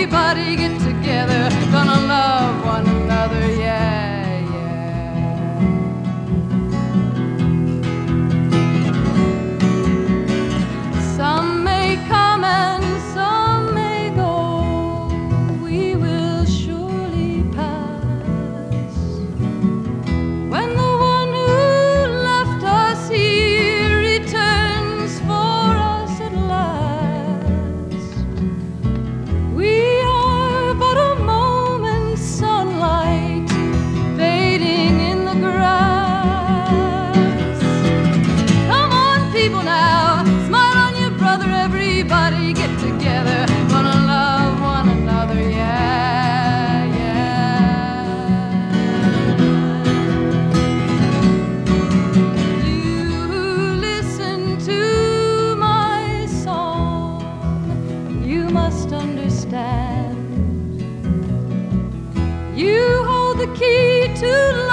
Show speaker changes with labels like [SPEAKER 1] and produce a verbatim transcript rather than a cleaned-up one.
[SPEAKER 1] everybody get together, gonna love one another, yeah, yeah. Some may come and some may go, we will surely pass. When the one who left us here returns for us at last, we are but a moment's sunlight fading in the grass. Come on, people, now, smile on your brother, everybody get together, gonna love one another, yeah, yeah. You listen to my song, you must understand. You hold the key to